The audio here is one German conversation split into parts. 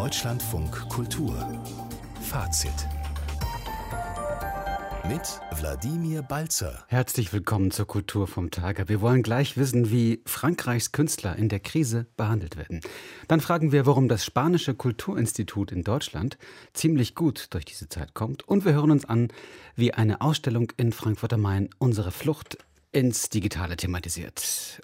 Deutschlandfunk Kultur Fazit mit Wladimir Balzer. Herzlich willkommen zur Kultur vom Tage. Wir wollen gleich wissen, wie Frankreichs Künstler in der Krise behandelt werden. Dann fragen wir, warum das Spanische Kulturinstitut in Deutschland ziemlich gut durch diese Zeit kommt. Und wir hören uns an, wie eine Ausstellung in Frankfurt am Main unsere Flucht ins Digitale thematisiert.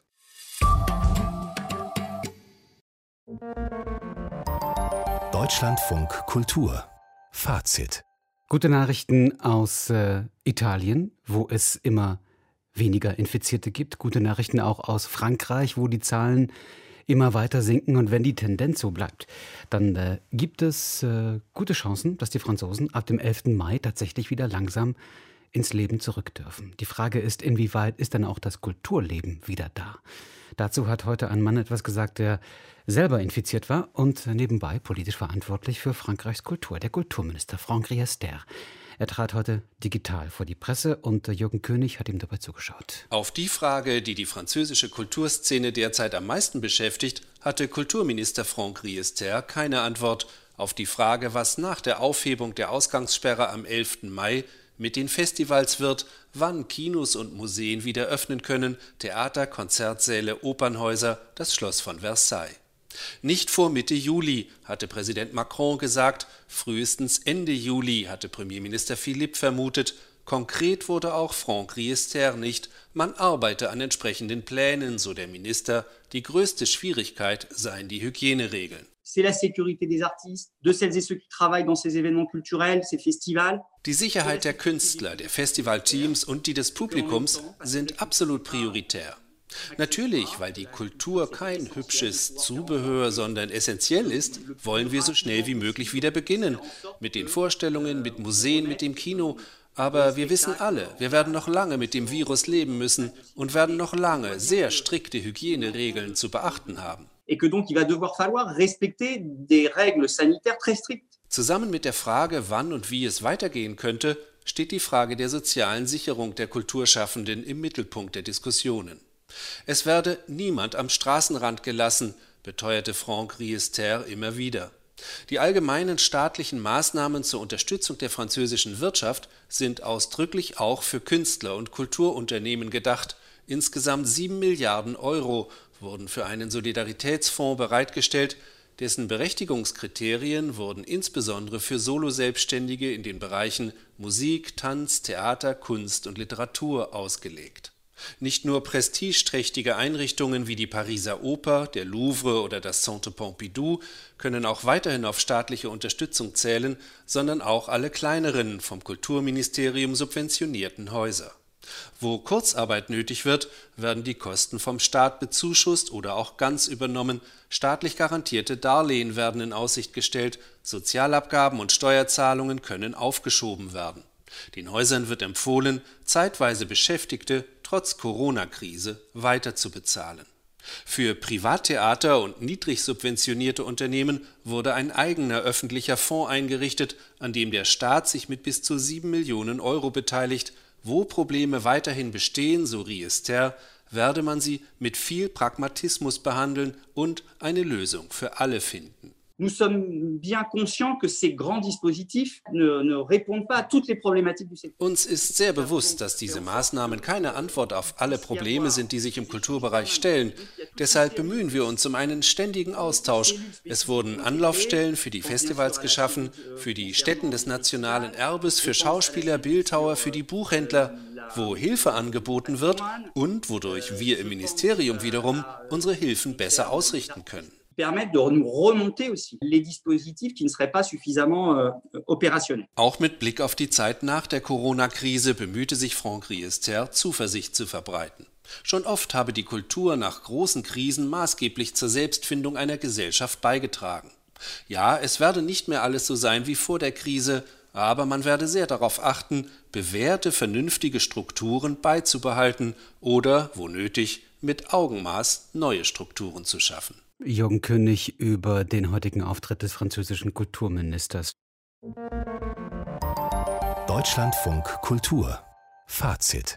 Deutschlandfunk Kultur Fazit. Gute Nachrichten aus Italien, wo es immer weniger Infizierte gibt. Gute Nachrichten auch aus Frankreich, wo die Zahlen immer weiter sinken. Und wenn die Tendenz so bleibt, dann gibt es gute Chancen, dass die Franzosen ab dem 11. Mai tatsächlich wieder langsam ins Leben zurück dürfen. Die Frage ist, inwieweit ist dann auch das Kulturleben wieder da? Dazu hat heute ein Mann etwas gesagt, der selber infiziert war und nebenbei politisch verantwortlich für Frankreichs Kultur, der Kulturminister Franck Riester. Er trat heute digital vor die Presse und Jürgen König hat ihm dabei zugeschaut. Auf die Frage, die die französische Kulturszene derzeit am meisten beschäftigt, hatte Kulturminister Franck Riester keine Antwort. Auf die Frage, was nach der Aufhebung der Ausgangssperre am 11. Mai mit den Festivals wird, wann Kinos und Museen wieder öffnen können, Theater, Konzertsäle, Opernhäuser, das Schloss von Versailles. Nicht vor Mitte Juli, hatte Präsident Macron gesagt, frühestens Ende Juli, hatte Premierminister Philippe vermutet. Konkret wurde auch Franck Riester nicht. Man arbeite an entsprechenden Plänen, so der Minister. Die größte Schwierigkeit seien die Hygieneregeln. C'est la sécurité des artistes, de celles et ceux qui travaillent dans ces événements culturels, ces festivals. Die Sicherheit der Künstler, der Festivalteams und die des Publikums sind absolut prioritär. Natürlich, weil die Kultur kein hübsches Zubehör, sondern essentiell ist, wollen wir so schnell wie möglich wieder beginnen. Mit den Vorstellungen, mit Museen, mit dem Kino. Aber wir wissen alle, wir werden noch lange mit dem Virus leben müssen und werden noch lange sehr strikte Hygieneregeln zu beachten haben. Et que donc il va devoir falloir respecter des règles sanitaires très strictes. Zusammen mit der Frage, wann und wie es weitergehen könnte, steht die Frage der sozialen Sicherung der Kulturschaffenden im Mittelpunkt der Diskussionen. Es werde niemand am Straßenrand gelassen, beteuerte Franck Riester immer wieder. Die allgemeinen staatlichen Maßnahmen zur Unterstützung der französischen Wirtschaft sind ausdrücklich auch für Künstler und Kulturunternehmen gedacht. Insgesamt 7 Milliarden Euro wurden für einen Solidaritätsfonds bereitgestellt, dessen Berechtigungskriterien wurden insbesondere für Solo-Selbstständige in den Bereichen Musik, Tanz, Theater, Kunst und Literatur ausgelegt. Nicht nur prestigeträchtige Einrichtungen wie die Pariser Oper, der Louvre oder das Centre Pompidou können auch weiterhin auf staatliche Unterstützung zählen, sondern auch alle kleineren, vom Kulturministerium subventionierten Häuser. Wo Kurzarbeit nötig wird, werden die Kosten vom Staat bezuschusst oder auch ganz übernommen, staatlich garantierte Darlehen werden in Aussicht gestellt, Sozialabgaben und Steuerzahlungen können aufgeschoben werden. Den Häusern wird empfohlen, zeitweise Beschäftigte trotz Corona-Krise weiter zu bezahlen. Für Privattheater und niedrig subventionierte Unternehmen wurde ein eigener öffentlicher Fonds eingerichtet, an dem der Staat sich mit bis zu 7 Millionen Euro beteiligt. Wo Probleme weiterhin bestehen, so Riester, werde man sie mit viel Pragmatismus behandeln und eine Lösung für alle finden. Nous sommes bien conscients que ces grands dispositifs ne répondent pas à toutes les problématiques du secteur. Uns ist sehr bewusst, dass diese Maßnahmen keine Antwort auf alle Probleme sind, die sich im Kulturbereich stellen. Deshalb bemühen wir uns um einen ständigen Austausch. Es wurden Anlaufstellen für die Festivals geschaffen, für die Stätten des nationalen Erbes, für Schauspieler, Bildhauer, für die Buchhändler, wo Hilfe angeboten wird und wodurch wir im Ministerium wiederum unsere Hilfen besser ausrichten können. Permettre de nous remonter aussi les dispositifs qui ne seraient pas suffisamment opérationnels. Auch mit Blick auf die Zeit nach der Corona-Krise bemühte sich Franck Riester, Zuversicht zu verbreiten. Schon oft habe die Kultur nach großen Krisen maßgeblich zur Selbstfindung einer Gesellschaft beigetragen. Ja, es werde nicht mehr alles so sein wie vor der Krise, aber man werde sehr darauf achten, bewährte, vernünftige Strukturen beizubehalten oder, wo nötig, mit Augenmaß neue Strukturen zu schaffen. Jürgen König über den heutigen Auftritt des französischen Kulturministers. Deutschlandfunk Kultur Fazit.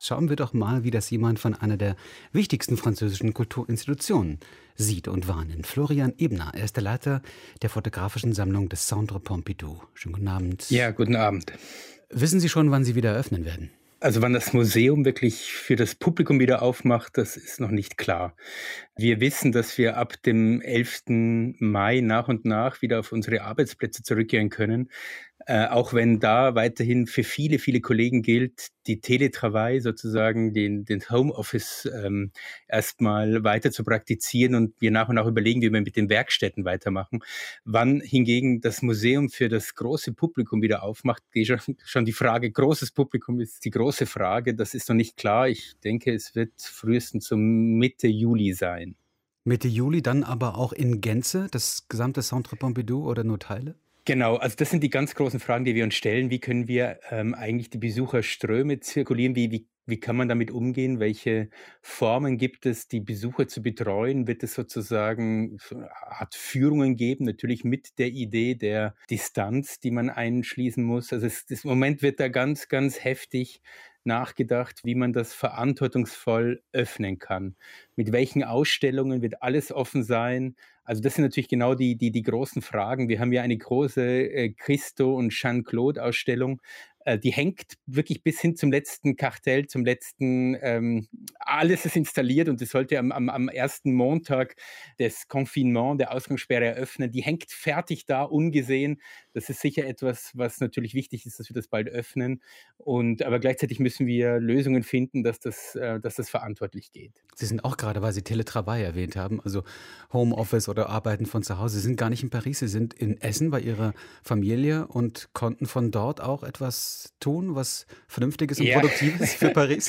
Schauen wir doch mal, wie das jemand von einer der wichtigsten französischen Kulturinstitutionen sieht und wahrnimmt. Florian Ebner, er ist der Leiter der fotografischen Sammlung des Centre Pompidou. Schönen guten Abend. Ja, guten Abend. Wissen Sie schon, wann Sie wieder eröffnen werden? Also wann das Museum wirklich für das Publikum wieder aufmacht, das ist noch nicht klar. Wir wissen, dass wir ab dem 11. Mai nach und nach wieder auf unsere Arbeitsplätze zurückkehren können. Auch wenn da weiterhin für viele, viele Kollegen gilt, die Teletravail sozusagen, den Homeoffice erstmal weiter zu praktizieren und wir nach und nach überlegen, wie wir mit den Werkstätten weitermachen. Wann hingegen das Museum für das große Publikum wieder aufmacht, schon die Frage, großes Publikum ist die große Frage, das ist noch nicht klar. Ich denke, es wird frühestens so Mitte Juli sein. Mitte Juli dann aber auch in Gänze, das gesamte Centre Pompidou oder nur Teile? Genau, also das sind die ganz großen Fragen, die wir uns stellen. Wie können wir eigentlich die Besucherströme zirkulieren? Wie kann man damit umgehen? Welche Formen gibt es, die Besucher zu betreuen? Wird es sozusagen so eine Art Führungen geben? Natürlich mit der Idee der Distanz, die man einschließen muss. Also im Moment wird da ganz, ganz heftig nachgedacht, wie man das verantwortungsvoll öffnen kann. Mit welchen Ausstellungen wird alles offen sein? Also das sind natürlich genau die großen Fragen. Wir haben ja eine große Christo- und Jeanne-Claude-Ausstellung. Die hängt wirklich bis hin zum letzten Kartell, zum letzten, alles ist installiert und es sollte am ersten Montag des Confinement, der Ausgangssperre eröffnen. Die hängt fertig da, ungesehen. Das ist sicher etwas, was natürlich wichtig ist, dass wir das bald öffnen. Aber gleichzeitig müssen wir Lösungen finden, dass das verantwortlich geht. Sie sind auch gerade, weil Sie Teletravail erwähnt haben, also Homeoffice oder Arbeiten von zu Hause. Sie sind gar nicht in Paris, Sie sind in Essen bei Ihrer Familie und konnten von dort auch etwas tun, was Vernünftiges und Produktives für Paris?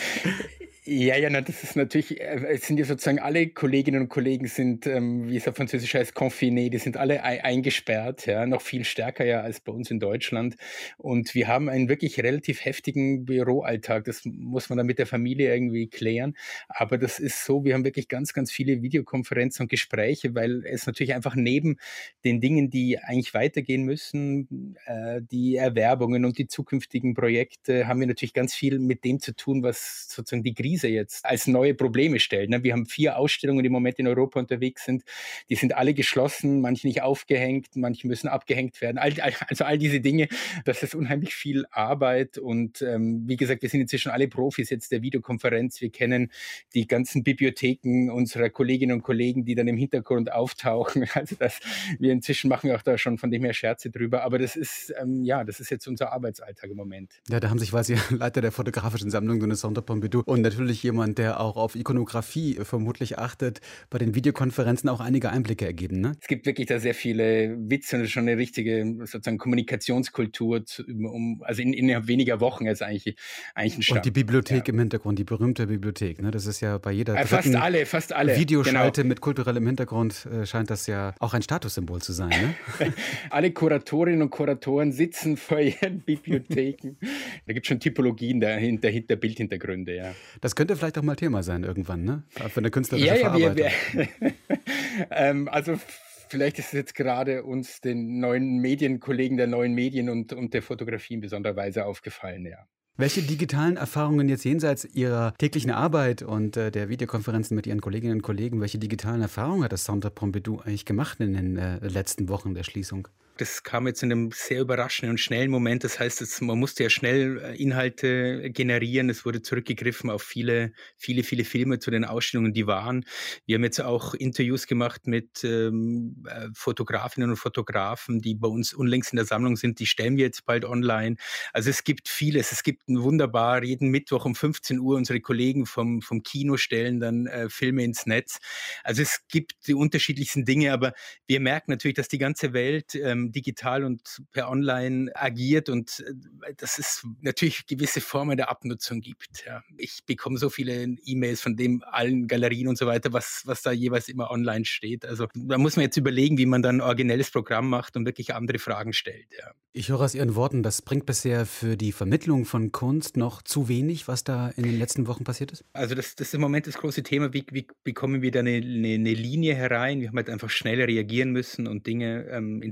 Ja, das ist natürlich, es sind ja sozusagen alle Kolleginnen und Kollegen sind, wie es auf Französisch heißt, confinés, die sind alle eingesperrt, ja, noch viel stärker ja als bei uns in Deutschland. Und wir haben einen wirklich relativ heftigen Büroalltag, das muss man dann mit der Familie irgendwie klären. Aber das ist so, wir haben wirklich ganz, ganz viele Videokonferenzen und Gespräche, weil es natürlich einfach neben den Dingen, die eigentlich weitergehen müssen, die Erwerbungen und die zukünftigen Projekte, haben wir natürlich ganz viel mit dem zu tun, was sozusagen die Krise jetzt als neue Probleme stellt. Wir haben 4 Ausstellungen, die im Moment in Europa unterwegs sind. Die sind alle geschlossen, manche nicht aufgehängt, manche müssen abgehängt werden. Also all diese Dinge, das ist unheimlich viel Arbeit. Und wie gesagt, wir sind inzwischen alle Profis jetzt der Videokonferenz. Wir kennen die ganzen Bibliotheken unserer Kolleginnen und Kollegen, die dann im Hintergrund auftauchen. Also inzwischen machen wir auch da schon von dem her Scherze drüber. Aber das ist jetzt unser Arbeitsalltag im Moment. Ja, da haben sich, weil Sie Leiter der fotografischen Sammlung des Centre Pompidou und natürlich jemand, der auch auf Ikonografie vermutlich achtet, bei den Videokonferenzen auch einige Einblicke ergeben, ne? Es gibt wirklich da sehr viele Witze und schon eine richtige sozusagen Kommunikationskultur, also innerhalb weniger Wochen ist eigentlich ein Start. Und die Bibliothek im Hintergrund, die berühmte Bibliothek, ne? Das ist ja bei jeder fast alle Videoschalte genau. Mit kulturellem Hintergrund scheint das ja auch ein Statussymbol zu sein, ne? Alle Kuratorinnen und Kuratoren sitzen vor ihren Bibliotheken. Da gibt es schon Typologien dahinter, Bildhintergründe, ja. Das könnte vielleicht auch mal Thema sein irgendwann, ne? Für eine künstlerische Verarbeitung. Also vielleicht ist es jetzt gerade uns den neuen Medienkollegen der neuen Medien und der Fotografie in besonderer Weise aufgefallen, ja. Welche digitalen Erfahrungen jetzt jenseits Ihrer täglichen Arbeit und der Videokonferenzen mit Ihren Kolleginnen und Kollegen, welche digitalen Erfahrungen hat das Centre Pompidou eigentlich gemacht in den letzten Wochen der Schließung? Das kam jetzt in einem sehr überraschenden und schnellen Moment. Das heißt, man musste ja schnell Inhalte generieren. Es wurde zurückgegriffen auf viele Filme zu den Ausstellungen, die waren. Wir haben jetzt auch Interviews gemacht mit Fotografinnen und Fotografen, die bei uns unlängst in der Sammlung sind. Die stellen wir jetzt bald online. Also es gibt vieles. Es gibt wunderbar, jeden Mittwoch um 15 Uhr unsere Kollegen vom Kino stellen dann Filme ins Netz. Also es gibt die unterschiedlichsten Dinge, aber wir merken natürlich, dass die ganze Welt digital und per Online agiert und dass es natürlich gewisse Formen der Abnutzung gibt. Ja. Ich bekomme so viele E-Mails von allen Galerien und so weiter, was da jeweils immer online steht. Also da muss man jetzt überlegen, wie man dann ein originelles Programm macht und wirklich andere Fragen stellt. Ja. Ich höre aus Ihren Worten, das bringt bisher für die Vermittlung von Kunst noch zu wenig, was da in den letzten Wochen passiert ist? Also das ist im Moment das große Thema, wie bekommen wir da eine Linie herein? Wir haben halt einfach schnell reagieren müssen und Dinge ins Netz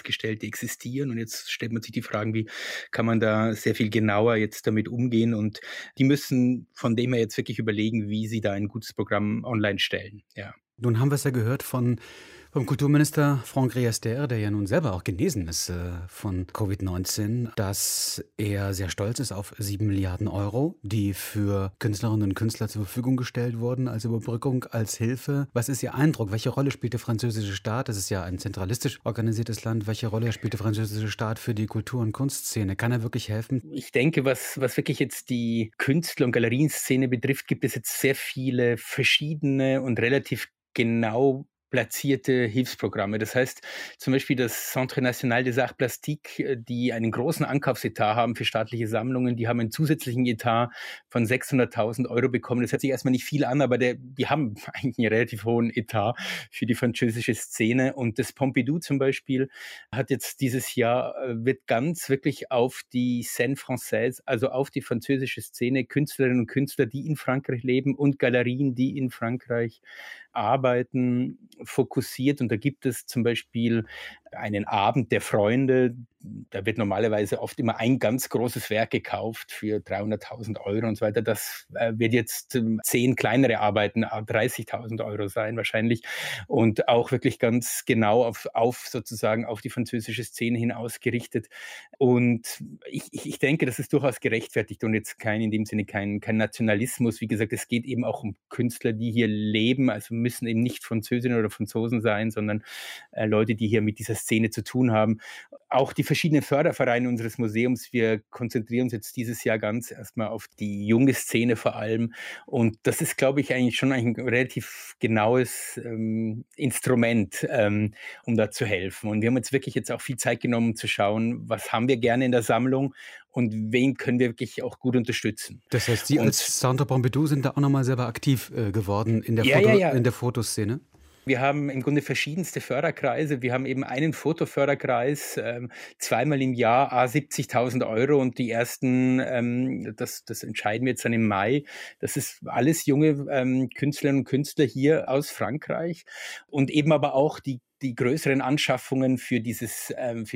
aufgestellt, die existieren. Und jetzt stellt man sich die Fragen, wie kann man da sehr viel genauer jetzt damit umgehen? Und die müssen von dem her jetzt wirklich überlegen, wie sie da ein gutes Programm online stellen. Ja. Nun haben wir es ja gehört vom Kulturminister Franck Riester, der ja nun selber auch genesen ist von Covid-19, dass er sehr stolz ist auf 7 Milliarden Euro, die für Künstlerinnen und Künstler zur Verfügung gestellt wurden als Überbrückung, als Hilfe. Was ist Ihr Eindruck? Welche Rolle spielt der französische Staat? Das ist ja ein zentralistisch organisiertes Land. Welche Rolle spielt der französische Staat für die Kultur- und Kunstszene? Kann er wirklich helfen? Ich denke, was wirklich jetzt die Künstler- und Galerienszene betrifft, gibt es jetzt sehr viele verschiedene und relativ genau platzierte Hilfsprogramme. Das heißt zum Beispiel das Centre National des Arts Plastiques, die einen großen Ankaufsetat haben für staatliche Sammlungen, die haben einen zusätzlichen Etat von 600.000 Euro bekommen. Das hört sich erstmal nicht viel an, aber die haben eigentlich einen relativ hohen Etat für die französische Szene. Und das Pompidou zum Beispiel hat jetzt dieses Jahr, wird ganz wirklich auf die Scène Française, also auf die französische Szene, Künstlerinnen und Künstler, die in Frankreich leben und Galerien, die in Frankreich arbeiten, fokussiert. Und da gibt es zum Beispiel einen Abend der Freunde. Da wird normalerweise oft immer ein ganz großes Werk gekauft für 300.000 Euro und so weiter. Das wird jetzt 10 kleinere Arbeiten, 30.000 Euro sein wahrscheinlich. Und auch wirklich ganz genau auf die französische Szene hin ausgerichtet. Und ich denke, das ist durchaus gerechtfertigt und jetzt in dem Sinne kein Nationalismus. Wie gesagt, es geht eben auch um Künstler, die hier leben, also müssen eben nicht Französinnen oder Franzosen sein, sondern Leute, die hier mit dieser Szene zu tun haben. Auch die verschiedenen Fördervereine unseres Museums, wir konzentrieren uns jetzt dieses Jahr ganz erstmal auf die junge Szene vor allem. Und das ist, glaube ich, eigentlich schon ein relativ genaues Instrument, um da zu helfen. Und wir haben uns wirklich jetzt auch viel Zeit genommen, zu schauen, was haben wir gerne in der Sammlung und wen können wir wirklich auch gut unterstützen. Das heißt, Sie als Centre Pompidou sind da auch nochmal selber aktiv geworden in der, in der Fotoszene? Wir haben im Grunde verschiedenste Förderkreise. Wir haben eben einen Fotoförderkreis, zweimal im Jahr, 70.000 Euro und die ersten, das entscheiden wir jetzt dann im Mai. Das ist alles junge Künstlerinnen und Künstler hier aus Frankreich und eben aber auch die größeren Anschaffungen für dieses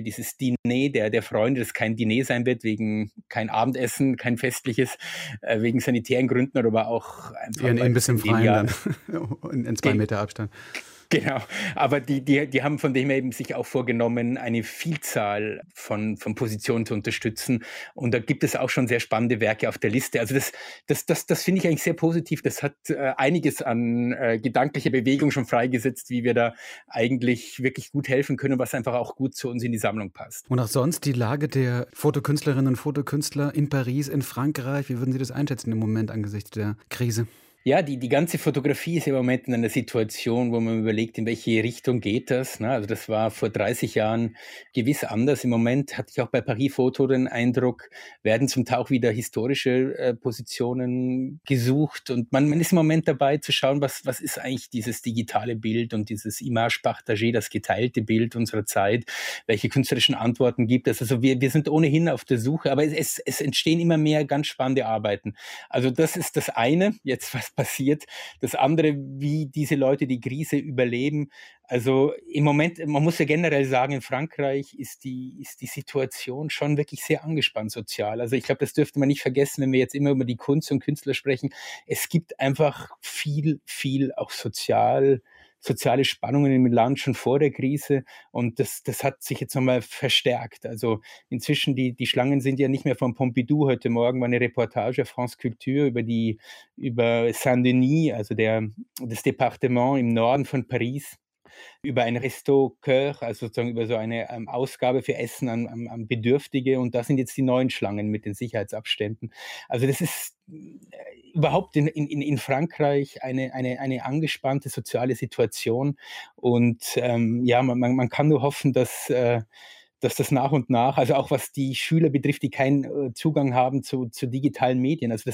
Diner der Freunde, das kein Diner sein wird, wegen kein Abendessen, kein festliches, wegen sanitären Gründen, aber auch einfach ein bisschen freien dann, in 2 Meter Abstand. Genau, aber die haben von dem her eben sich auch vorgenommen, eine Vielzahl von Positionen zu unterstützen und da gibt es auch schon sehr spannende Werke auf der Liste. Also das finde ich eigentlich sehr positiv. Das hat einiges an gedanklicher Bewegung schon freigesetzt, wie wir da eigentlich wirklich gut helfen können, was einfach auch gut zu uns in die Sammlung passt. Und auch sonst die Lage der Fotokünstlerinnen und Fotokünstler in Paris, in Frankreich, wie würden Sie das einschätzen im Moment angesichts der Krise? Ja, die ganze Fotografie ist im Moment in einer Situation, wo man überlegt, in welche Richtung geht das. Ne? Also das war vor 30 Jahren gewiss anders. Im Moment hatte ich auch bei Paris Foto den Eindruck, werden zum Teil auch wieder historische Positionen gesucht. Und man ist im Moment dabei zu schauen, was ist eigentlich dieses digitale Bild und dieses Image partagée, das geteilte Bild unserer Zeit, welche künstlerischen Antworten gibt es. Also wir sind ohnehin auf der Suche, aber es entstehen immer mehr ganz spannende Arbeiten. Also das ist das eine, jetzt was passiert. Das andere, wie diese Leute die Krise überleben. Also im Moment, man muss ja generell sagen, in Frankreich ist die Situation schon wirklich sehr angespannt sozial. Also ich glaube, das dürfte man nicht vergessen, wenn wir jetzt immer über die Kunst und Künstler sprechen. Es gibt einfach viel auch soziale Spannungen im Land schon vor der Krise und das hat sich jetzt nochmal verstärkt. Also inzwischen, die Schlangen sind ja nicht mehr vom Pompidou. Heute Morgen war eine Reportage auf France Culture über Saint-Denis, also das Departement im Norden von Paris, über ein Resto Cœur, also sozusagen über so eine Ausgabe für Essen an Bedürftige und da sind jetzt die neuen Schlangen mit den Sicherheitsabständen. Also das ist überhaupt in Frankreich eine angespannte soziale Situation und man kann nur hoffen, dass das nach und nach, also auch was die Schüler betrifft, die keinen Zugang haben zu digitalen Medien, also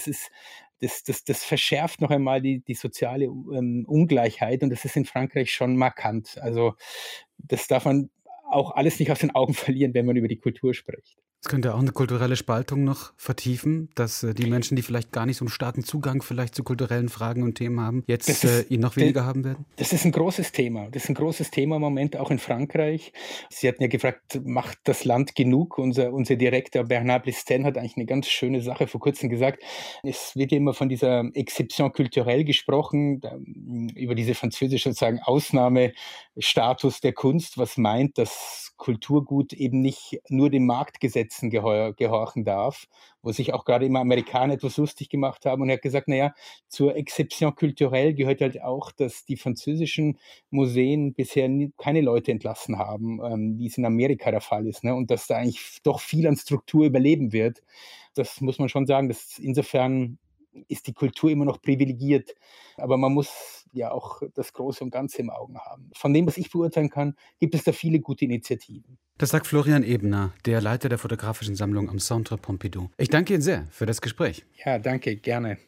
das verschärft noch einmal die soziale Ungleichheit und das ist in Frankreich schon markant. Also das darf man auch alles nicht aus den Augen verlieren, wenn man über die Kultur spricht. Es könnte auch eine kulturelle Spaltung noch vertiefen, dass die Menschen, die vielleicht gar nicht so einen starken Zugang vielleicht zu kulturellen Fragen und Themen haben, jetzt ihn noch weniger haben werden? Das ist ein großes Thema. Das ist ein großes Thema im Moment, auch in Frankreich. Sie hatten ja gefragt, macht das Land genug? Unser Direktor Bernard Blissen hat eigentlich eine ganz schöne Sache vor kurzem gesagt. Es wird ja immer von dieser Exception culturelle gesprochen, über diese französische sozusagen Ausnahmestatus der Kunst, was meint, dass Kulturgut eben nicht nur den Marktgesetzen gehorchen darf, wo sich auch gerade immer Amerikaner etwas lustig gemacht haben. Und er hat gesagt, naja, zur Exception culturelle gehört halt auch, dass die französischen Museen bisher keine Leute entlassen haben, wie es in Amerika der Fall ist, ne? Und dass da eigentlich doch viel an Struktur überleben wird. Das muss man schon sagen, dass insofern ist die Kultur immer noch privilegiert. Aber man muss ja auch das Große und Ganze im Auge haben. Von dem, was ich beurteilen kann, gibt es da viele gute Initiativen. Das sagt Florian Ebner, der Leiter der fotografischen Sammlung am Centre Pompidou. Ich danke Ihnen sehr für das Gespräch. Ja, danke, gerne.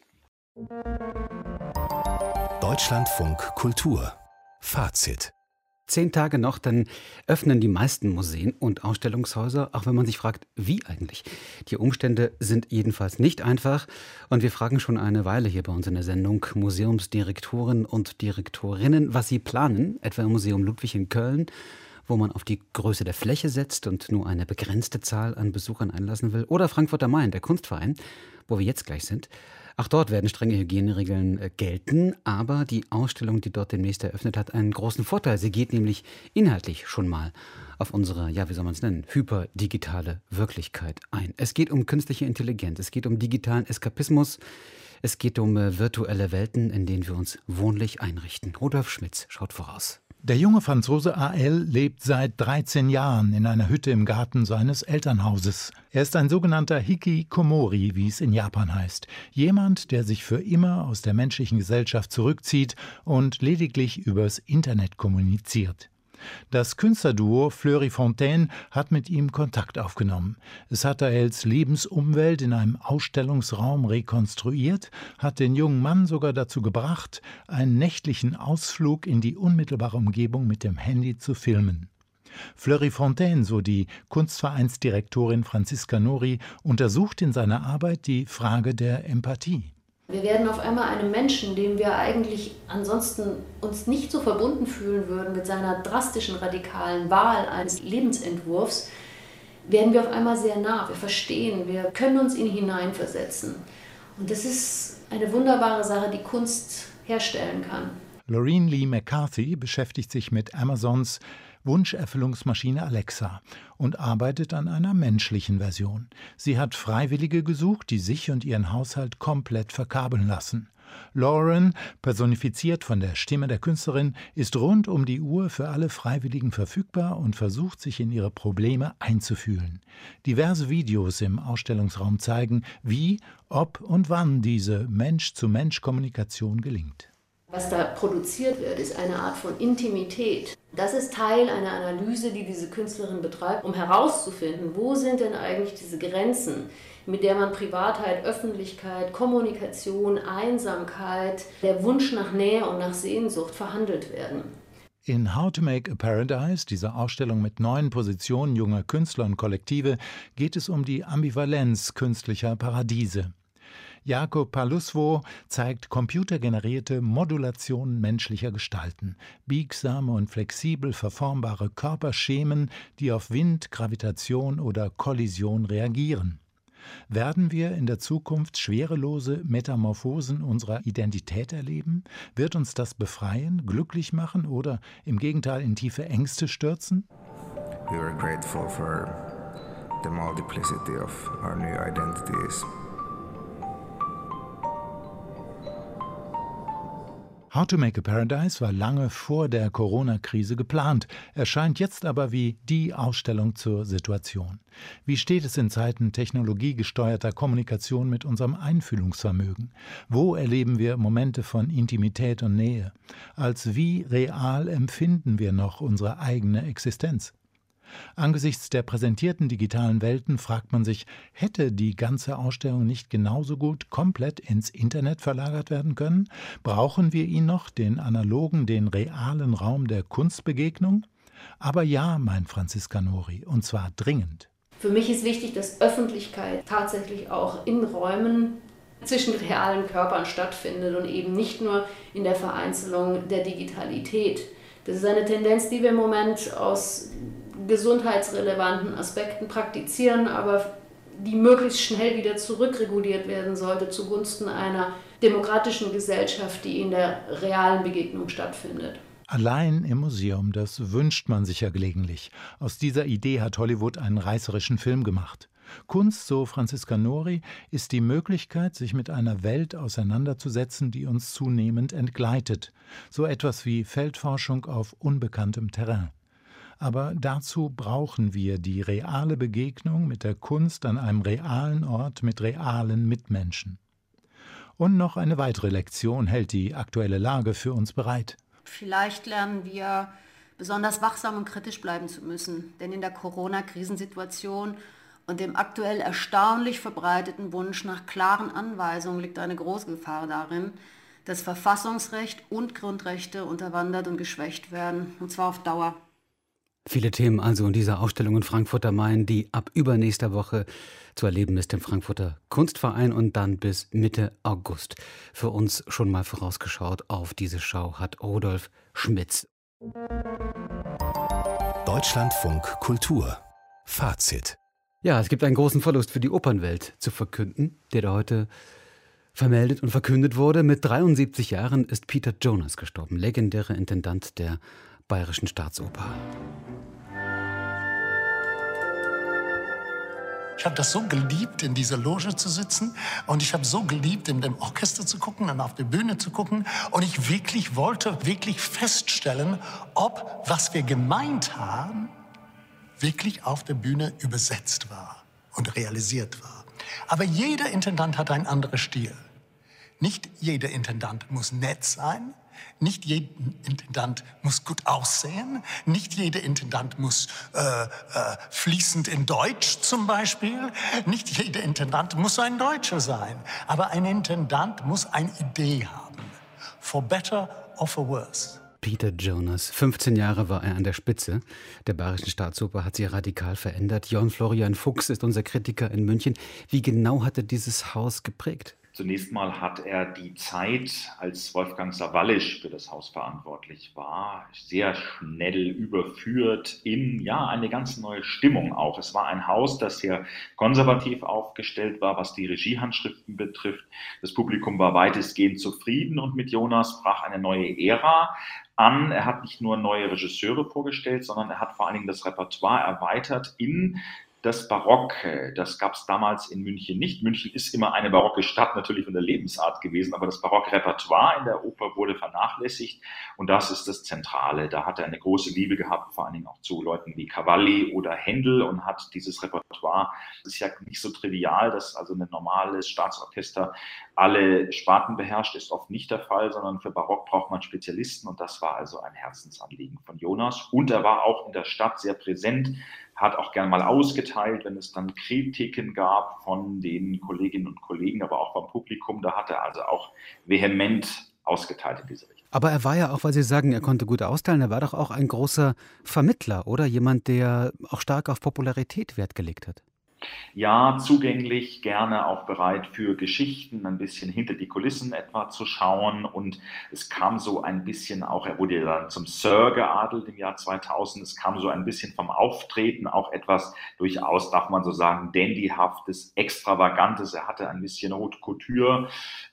Deutschlandfunk Kultur. Fazit. 10 Tage noch, dann öffnen die meisten Museen und Ausstellungshäuser, auch wenn man sich fragt, wie eigentlich? Die Umstände sind jedenfalls nicht einfach und wir fragen schon eine Weile hier bei uns in der Sendung Museumsdirektoren und Direktorinnen, was sie planen, etwa im Museum Ludwig in Köln, wo man auf die Größe der Fläche setzt und nur eine begrenzte Zahl an Besuchern einlassen will, oder Frankfurt am Main, der Kunstverein, wo wir jetzt gleich sind. Auch dort werden strenge Hygieneregeln gelten, aber die Ausstellung, die dort demnächst eröffnet hat, einen großen Vorteil. Sie geht nämlich inhaltlich schon mal auf unsere, ja, wie soll man es nennen, hyperdigitale Wirklichkeit ein. Es geht um künstliche Intelligenz, es geht um digitalen Eskapismus, es geht um virtuelle Welten, in denen wir uns wohnlich einrichten. Rudolf Schmitz schaut voraus. Der junge Franzose A.L. lebt seit 13 Jahren in einer Hütte im Garten seines Elternhauses. Er ist ein sogenannter Hikikomori, wie es in Japan heißt. Jemand, der sich für immer aus der menschlichen Gesellschaft zurückzieht und lediglich übers Internet kommuniziert. Das Künstlerduo Fleury Fontaine hat mit ihm Kontakt aufgenommen. Es hat A.L.'s Lebensumwelt in einem Ausstellungsraum rekonstruiert, hat den jungen Mann sogar dazu gebracht, einen nächtlichen Ausflug in die unmittelbare Umgebung mit dem Handy zu filmen. Fleury Fontaine, so die Kunstvereinsdirektorin Franziska Nori, untersucht in seiner Arbeit die Frage der Empathie. Wir werden auf einmal einem Menschen, dem wir eigentlich ansonsten uns nicht so verbunden fühlen würden mit seiner drastischen, radikalen Wahl eines Lebensentwurfs, werden wir auf einmal sehr nah. Wir verstehen, wir können uns in ihn hineinversetzen. Und das ist eine wunderbare Sache, die Kunst herstellen kann. Laureen Lee McCarthy beschäftigt sich mit Amazons Wunscherfüllungsmaschine Alexa und arbeitet an einer menschlichen Version. Sie hat Freiwillige gesucht, die sich und ihren Haushalt komplett verkabeln lassen. Lauren, personifiziert von der Stimme der Künstlerin, ist rund um die Uhr für alle Freiwilligen verfügbar und versucht, sich in ihre Probleme einzufühlen. Diverse Videos im Ausstellungsraum zeigen, wie, ob und wann diese Mensch-zu-Mensch-Kommunikation gelingt. Was da produziert wird, ist eine Art von Intimität. Das ist Teil einer Analyse, die diese Künstlerin betreibt, um herauszufinden, wo sind denn eigentlich diese Grenzen, mit der man Privatheit, Öffentlichkeit, Kommunikation, Einsamkeit, der Wunsch nach Nähe und nach Sehnsucht verhandelt werden. In How to Make a Paradise, dieser Ausstellung mit 9 Positionen junger Künstler und Kollektive, geht es um die Ambivalenz künstlicher Paradiese. Jakob Paluswo zeigt computergenerierte Modulationen menschlicher Gestalten, biegsame und flexibel verformbare Körperschemen, die auf Wind, Gravitation oder Kollision reagieren. Werden wir in der Zukunft schwerelose Metamorphosen unserer Identität erleben? Wird uns das befreien, glücklich machen oder im Gegenteil in tiefe Ängste stürzen? We are grateful for the multiplicity of our new identities. How to Make a Paradise war lange vor der Corona-Krise geplant, erscheint jetzt aber wie die Ausstellung zur Situation. Wie steht es in Zeiten technologiegesteuerter Kommunikation mit unserem Einfühlungsvermögen? Wo erleben wir Momente von Intimität und Nähe? Als wie real empfinden wir noch unsere eigene Existenz? Angesichts der präsentierten digitalen Welten fragt man sich, hätte die ganze Ausstellung nicht genauso gut komplett ins Internet verlagert werden können? Brauchen wir ihn noch, den analogen, den realen Raum der Kunstbegegnung? Aber ja, meint Franziska Nori, und zwar dringend. Für mich ist wichtig, dass Öffentlichkeit tatsächlich auch in Räumen zwischen realen Körpern stattfindet und eben nicht nur in der Vereinzelung der Digitalität. Das ist eine Tendenz, die wir im Moment aus gesundheitsrelevanten Aspekten praktizieren, aber die möglichst schnell wieder zurückreguliert werden sollte zugunsten einer demokratischen Gesellschaft, die in der realen Begegnung stattfindet. Allein im Museum, das wünscht man sich ja gelegentlich. Aus dieser Idee hat Hollywood einen reißerischen Film gemacht. Kunst, so Franziska Nori, ist die Möglichkeit, sich mit einer Welt auseinanderzusetzen, die uns zunehmend entgleitet. So etwas wie Feldforschung auf unbekanntem Terrain. Aber dazu brauchen wir die reale Begegnung mit der Kunst an einem realen Ort mit realen Mitmenschen. Und noch eine weitere Lektion hält die aktuelle Lage für uns bereit. Vielleicht lernen wir, besonders wachsam und kritisch bleiben zu müssen. Denn in der Corona-Krisensituation und dem aktuell erstaunlich verbreiteten Wunsch nach klaren Anweisungen liegt eine große Gefahr darin, dass Verfassungsrecht und Grundrechte unterwandert und geschwächt werden, und zwar auf Dauer. Viele Themen also in dieser Ausstellung in Frankfurt am Main, die ab übernächster Woche zu erleben ist im Frankfurter Kunstverein und dann bis Mitte August. Für uns schon mal vorausgeschaut auf diese Schau hat Rudolf Schmitz. Deutschlandfunk Kultur. Fazit. Ja, es gibt einen großen Verlust für die Opernwelt zu verkünden, der da heute vermeldet und verkündet wurde. Mit 73 Jahren ist Peter Jonas gestorben, legendärer Intendant der Bayerischen Staatsoper. Ich habe das so geliebt, in dieser Loge zu sitzen, und ich habe so geliebt, in dem Orchester zu gucken und auf der Bühne zu gucken, und ich wollte feststellen, ob was wir gemeint haben, wirklich auf der Bühne übersetzt war und realisiert war. Aber jeder Intendant hat einen anderen Stil. Nicht jeder Intendant muss nett sein. Nicht jeder Intendant muss gut aussehen. Nicht jeder Intendant muss fließend in Deutsch zum Beispiel. Nicht jeder Intendant muss ein Deutscher sein. Aber ein Intendant muss eine Idee haben. For better or for worse. Peter Jonas, 15 Jahre war er an der Spitze der Bayerischen Staatsoper, hat sie radikal verändert. Jörn Florian Fuchs ist unser Kritiker in München. Wie genau hat er dieses Haus geprägt? Zunächst mal hat er die Zeit, als Wolfgang Sawallisch für das Haus verantwortlich war, sehr schnell überführt in eine ganz neue Stimmung auch. Es war ein Haus, das sehr konservativ aufgestellt war, was die Regiehandschriften betrifft. Das Publikum war weitestgehend zufrieden und mit Jonas brach eine neue Ära an. Er hat nicht nur neue Regisseure vorgestellt, sondern er hat vor allen Dingen das Repertoire erweitert in das Barock. Das gab es damals in München nicht. München ist immer eine barocke Stadt, natürlich von der Lebensart gewesen, aber das Barockrepertoire in der Oper wurde vernachlässigt und das ist das Zentrale. Da hat er eine große Liebe gehabt, vor allen Dingen auch zu Leuten wie Cavalli oder Händel und hat dieses Repertoire. Das ist ja nicht so trivial, dass also ein normales Staatsorchester alle Sparten beherrscht, ist oft nicht der Fall, sondern für Barock braucht man Spezialisten und das war also ein Herzensanliegen von Jonas. Und er war auch in der Stadt sehr präsent, hat auch gern mal ausgeteilt, wenn es dann Kritiken gab von den Kolleginnen und Kollegen, aber auch vom Publikum. Da hat er also auch vehement ausgeteilt in diese Richtung. Aber er war ja auch, weil Sie sagen, er konnte gut austeilen, er war doch auch ein großer Vermittler, oder? Jemand, der auch stark auf Popularität Wert gelegt hat. Ja, zugänglich, gerne auch bereit für Geschichten, ein bisschen hinter die Kulissen etwa zu schauen und es kam so ein bisschen auch, er wurde ja dann zum Sir geadelt im Jahr 2000, es kam so ein bisschen vom Auftreten auch etwas durchaus, darf man so sagen, dandyhaftes, extravagantes, er hatte ein bisschen Haute Couture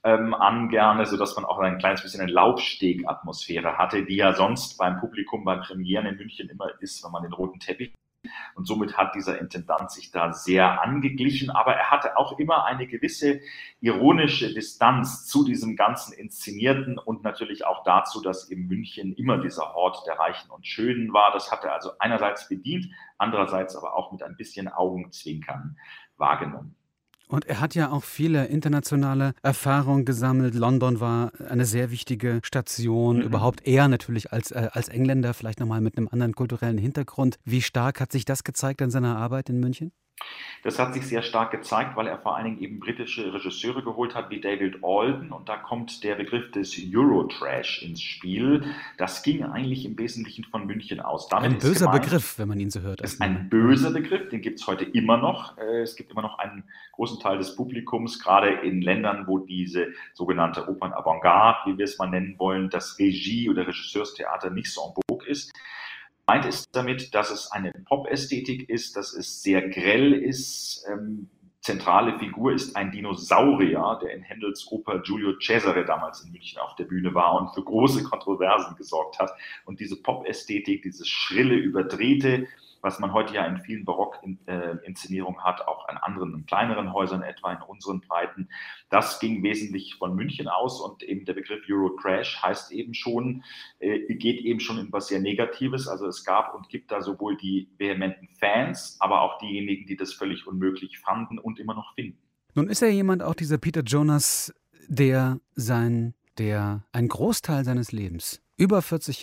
an gerne, sodass man auch ein kleines bisschen eine Laufsteg-Atmosphäre hatte, die ja sonst beim Publikum, bei Premieren in München immer ist, wenn man den roten Teppich. Und somit hat dieser Intendant sich da sehr angeglichen, aber er hatte auch immer eine gewisse ironische Distanz zu diesem ganzen Inszenierten und natürlich auch dazu, dass in München immer dieser Hort der Reichen und Schönen war. Das hat er also einerseits bedient, andererseits aber auch mit ein bisschen Augenzwinkern wahrgenommen. Und er hat ja auch viele internationale Erfahrungen gesammelt. London war eine sehr wichtige Station. Überhaupt er natürlich als Engländer, vielleicht nochmal mit einem anderen kulturellen Hintergrund. Wie stark hat sich das gezeigt in seiner Arbeit in München? Das hat sich sehr stark gezeigt, weil er vor allen Dingen eben britische Regisseure geholt hat, wie David Alden. Und da kommt der Begriff des Eurotrash ins Spiel. Das ging eigentlich im Wesentlichen von München aus. Damit ein böser Begriff, wenn man ihn so hört. Das ist ein böser Begriff, den gibt es heute immer noch. Es gibt immer noch einen großen Teil des Publikums, gerade in Ländern, wo diese sogenannte Opern-Avantgarde, wie wir es mal nennen wollen, das Regie- oder Regisseurstheater nicht so en vogue ist. Meint ist damit, dass es eine Pop-Ästhetik ist, dass es sehr grell ist. Zentrale Figur ist ein Dinosaurier, der in Händels Oper Giulio Cesare damals in München auf der Bühne war und für große Kontroversen gesorgt hat. Und diese Pop-Ästhetik, dieses schrille, überdrehte, was man heute ja in vielen Barock-Inszenierungen hat, auch an anderen, in kleineren Häusern, etwa in unseren Breiten. Das ging wesentlich von München aus und eben der Begriff Eurotrash heißt eben schon, geht eben schon in was sehr Negatives. Also es gab und gibt da sowohl die vehementen Fans, aber auch diejenigen, die das völlig unmöglich fanden und immer noch finden. Nun ist ja jemand, auch dieser Peter Jonas, der einen Großteil seines Lebens, über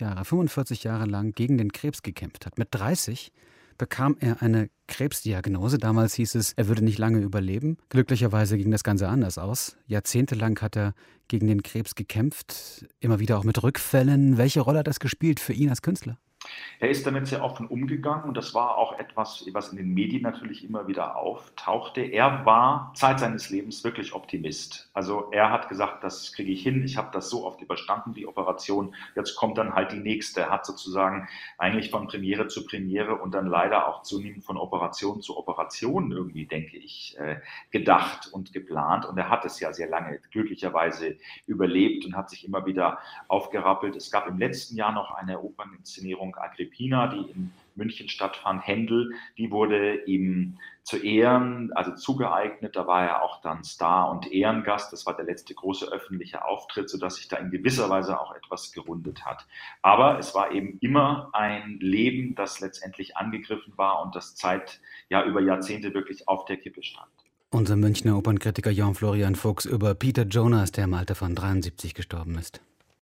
45 Jahre lang gegen den Krebs gekämpft hat. Mit 30 bekam er eine Krebsdiagnose. Damals hieß es, er würde nicht lange überleben. Glücklicherweise ging das Ganze anders aus. Jahrzehntelang hat er gegen den Krebs gekämpft, immer wieder auch mit Rückfällen. Welche Rolle hat das gespielt für ihn als Künstler? Er ist damit sehr offen umgegangen und das war auch etwas, was in den Medien natürlich immer wieder auftauchte. Er war Zeit seines Lebens wirklich Optimist. Also er hat gesagt, das kriege ich hin, ich habe das so oft überstanden, die Operation, jetzt kommt dann halt die nächste. Er hat sozusagen eigentlich von Premiere zu Premiere und dann leider auch zunehmend von Operation zu Operation irgendwie, denke ich, gedacht und geplant. Und er hat es ja sehr lange glücklicherweise überlebt und hat sich immer wieder aufgerappelt. Es gab im letzten Jahr noch eine Operninszenierung Agrippina, die in München stattfand, Händel, die wurde ihm zu Ehren, also zugeeignet, da war er auch dann Star und Ehrengast, das war der letzte große öffentliche Auftritt, sodass sich da in gewisser Weise auch etwas gerundet hat. Aber es war eben immer ein Leben, das letztendlich angegriffen war und das über Jahrzehnte wirklich auf der Kippe stand. Unser Münchner Opernkritiker Jan-Florian Fuchs über Peter Jonas, der im Alter von 73 gestorben ist.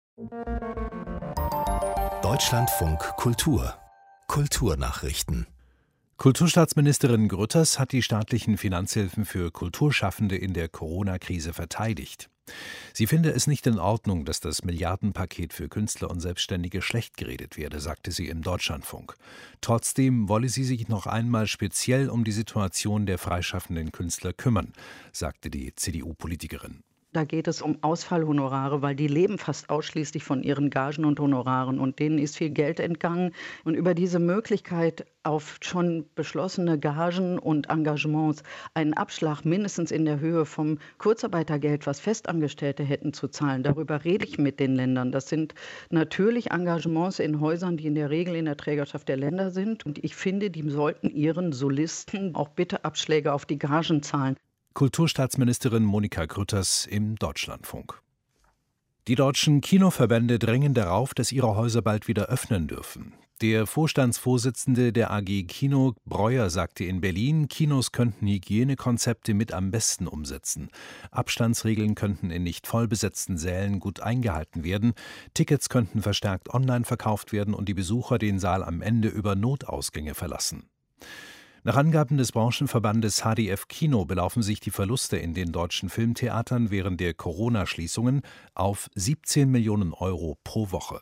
Deutschlandfunk Kultur. Kulturnachrichten. Kulturstaatsministerin Grütters hat die staatlichen Finanzhilfen für Kulturschaffende in der Corona-Krise verteidigt. Sie finde es nicht in Ordnung, dass das Milliardenpaket für Künstler und Selbstständige schlecht geredet werde, sagte sie im Deutschlandfunk. Trotzdem wolle sie sich noch einmal speziell um die Situation der freischaffenden Künstler kümmern, sagte die CDU-Politikerin. Da geht es um Ausfallhonorare, weil die leben fast ausschließlich von ihren Gagen und Honoraren und denen ist viel Geld entgangen. Und über diese Möglichkeit, auf schon beschlossene Gagen und Engagements einen Abschlag mindestens in der Höhe vom Kurzarbeitergeld, was Festangestellte hätten zu zahlen, darüber rede ich mit den Ländern. Das sind natürlich Engagements in Häusern, die in der Regel in der Trägerschaft der Länder sind. Und ich finde, die sollten ihren Solisten auch bitte Abschläge auf die Gagen zahlen. Kulturstaatsministerin Monika Grütters im Deutschlandfunk. Die deutschen Kinoverbände drängen darauf, dass ihre Häuser bald wieder öffnen dürfen. Der Vorstandsvorsitzende der AG Kino, Breuer, sagte in Berlin, Kinos könnten Hygienekonzepte mit am besten umsetzen. Abstandsregeln könnten in nicht vollbesetzten Sälen gut eingehalten werden. Tickets könnten verstärkt online verkauft werden und die Besucher den Saal am Ende über Notausgänge verlassen. Nach Angaben des Branchenverbandes HDF Kino belaufen sich die Verluste in den deutschen Filmtheatern während der Corona-Schließungen auf 17 Millionen Euro pro Woche.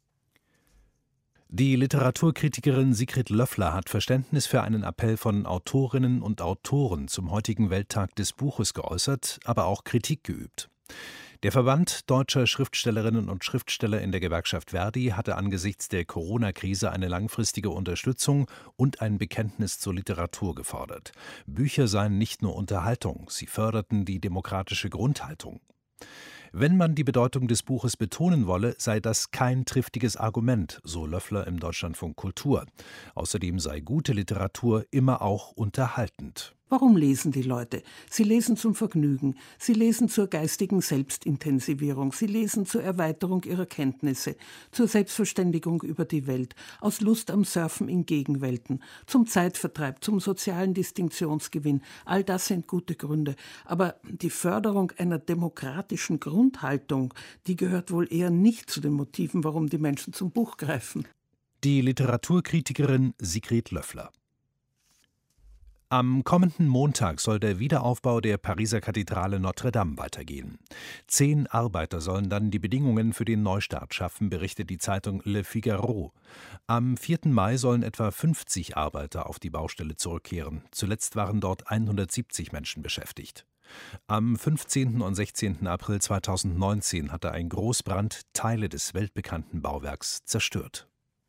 Die Literaturkritikerin Sigrid Löffler hat Verständnis für einen Appell von Autorinnen und Autoren zum heutigen Welttag des Buches geäußert, aber auch Kritik geübt. Der Verband deutscher Schriftstellerinnen und Schriftsteller in der Gewerkschaft Verdi hatte angesichts der Corona-Krise eine langfristige Unterstützung und ein Bekenntnis zur Literatur gefordert. Bücher seien nicht nur Unterhaltung, sie förderten die demokratische Grundhaltung. Wenn man die Bedeutung des Buches betonen wolle, sei das kein triftiges Argument, so Löffler im Deutschlandfunk Kultur. Außerdem sei gute Literatur immer auch unterhaltend. Warum lesen die Leute? Sie lesen zum Vergnügen, sie lesen zur geistigen Selbstintensivierung, sie lesen zur Erweiterung ihrer Kenntnisse, zur Selbstverständigung über die Welt, aus Lust am Surfen in Gegenwelten, zum Zeitvertreib, zum sozialen Distinktionsgewinn. All das sind gute Gründe. Aber die Förderung einer demokratischen Grundhaltung, die gehört wohl eher nicht zu den Motiven, warum die Menschen zum Buch greifen. Die Literaturkritikerin Sigrid Löffler. Am kommenden Montag soll der Wiederaufbau der Pariser Kathedrale Notre-Dame weitergehen. 10 Arbeiter sollen dann die Bedingungen für den Neustart schaffen, berichtet die Zeitung Le Figaro. Am 4. Mai sollen etwa 50 Arbeiter auf die Baustelle zurückkehren. Zuletzt waren dort 170 Menschen beschäftigt. Am 15. und 16. April 2019 hatte ein Großbrand Teile des weltbekannten Bauwerks zerstört.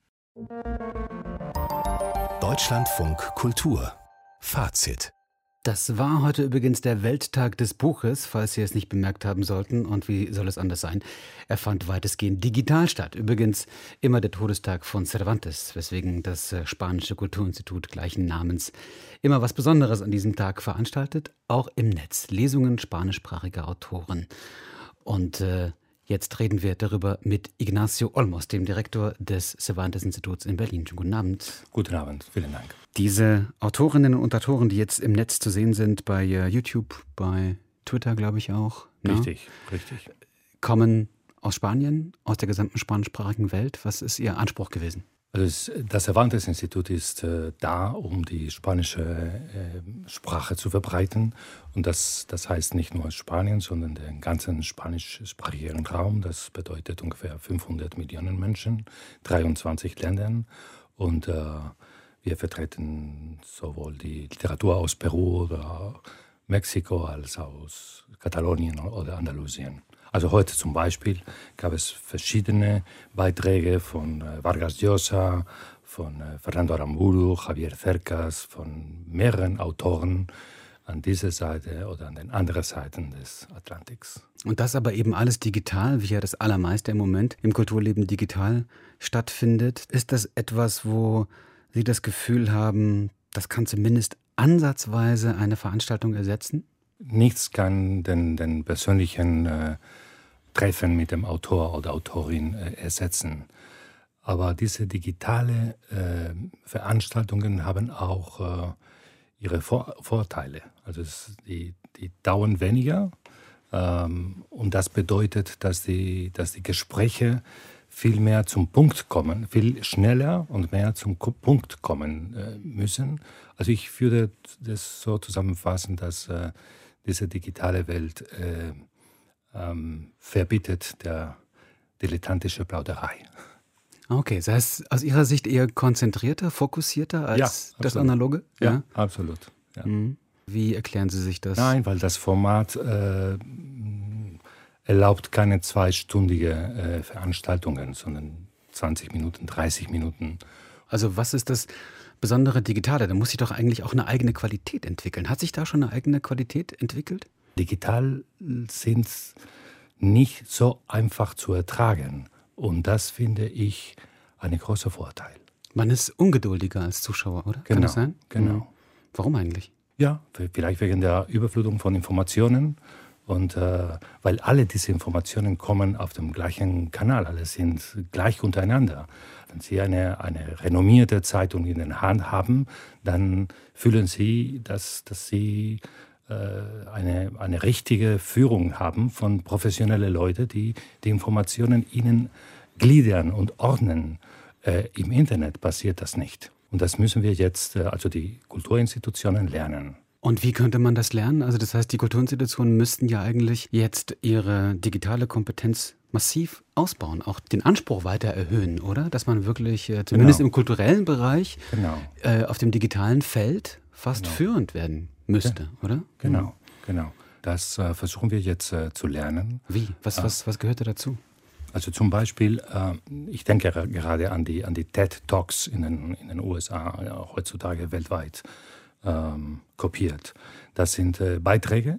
Deutschlandfunk Kultur Fazit. Das war heute übrigens der Welttag des Buches, falls Sie es nicht bemerkt haben sollten. Und wie soll es anders sein? Er fand weitestgehend digital statt. Übrigens immer der Todestag von Cervantes, weswegen das Spanische Kulturinstitut gleichen Namens immer was Besonderes an diesem Tag veranstaltet. Auch im Netz. Lesungen spanischsprachiger Autoren. Und jetzt reden wir darüber mit Ignacio Olmos, dem Direktor des Cervantes-Instituts in Berlin. Schönen guten Abend. Guten Abend, vielen Dank. Diese Autorinnen und Autoren, die jetzt im Netz zu sehen sind, bei YouTube, bei Twitter, glaube ich auch. Richtig. Kommen aus Spanien, aus der gesamten spanischsprachigen Welt. Was ist Ihr Anspruch gewesen? Also das Cervantes-Institut ist da, um die spanische Sprache zu verbreiten. Und das heißt nicht nur Spanien, sondern den ganzen spanischsprachigen Raum. Das bedeutet ungefähr 500 Millionen Menschen, 23 Ländern. Und wir vertreten sowohl die Literatur aus Peru oder Mexiko als aus Katalonien oder Andalusien. Also heute zum Beispiel gab es verschiedene Beiträge von Vargas Llosa, von Fernando Aramburu, Javier Cercas, von mehreren Autoren an dieser Seite oder an den anderen Seiten des Atlantiks. Und das aber eben alles digital, wie ja das Allermeiste im Moment im Kulturleben digital stattfindet. Ist das etwas, wo Sie das Gefühl haben, das kann zumindest ansatzweise eine Veranstaltung ersetzen? Nichts kann den persönlichen Treffen mit dem Autor oder Autorin ersetzen. Aber diese digitale Veranstaltungen haben auch ihre Vorteile. Also die dauern weniger und das bedeutet, dass die Gespräche viel mehr zum Punkt kommen, viel schneller und mehr zum Punkt kommen müssen. Also ich würde das so zusammenfassen, dass diese digitale Welt verbietet der dilettantische Plauderei. Okay, das heißt aus Ihrer Sicht eher konzentrierter, fokussierter als das Analoge? Ja, absolut. Ja. Wie erklären Sie sich das? Nein, weil das Format erlaubt keine zweistündige Veranstaltungen, sondern 20 Minuten, 30 Minuten. Also was ist das besondere Digitale? Da muss sich doch eigentlich auch eine eigene Qualität entwickeln. Hat sich da schon eine eigene Qualität entwickelt? Digital sind nicht so einfach zu ertragen. Und das finde ich ein großer Vorteil. Man ist ungeduldiger als Zuschauer, oder? Genau, kann das sein? Genau. Warum eigentlich? Ja, vielleicht wegen der Überflutung von Informationen. Und weil alle diese Informationen kommen auf dem gleichen Kanal, alle sind gleich untereinander. Wenn Sie eine renommierte Zeitung in der Hand haben, dann fühlen Sie, dass Sie eine richtige Führung haben von professionellen Leuten, die Informationen Ihnen gliedern und ordnen. Im Internet passiert das nicht. Und das müssen wir jetzt, also die Kulturinstitutionen, lernen. Und wie könnte man das lernen? Also das heißt, die Kulturinstitutionen müssten ja eigentlich jetzt ihre digitale Kompetenz massiv ausbauen, auch den Anspruch weiter erhöhen, oder? Dass man wirklich zumindest im kulturellen Bereich auf dem digitalen Feld fast führend werden müsste, oder? Genau. Das versuchen wir jetzt zu lernen. Wie? Was gehört da dazu? Also zum Beispiel, ich denke gerade an die TED Talks in den USA, heutzutage weltweit kopiert. Das sind Beiträge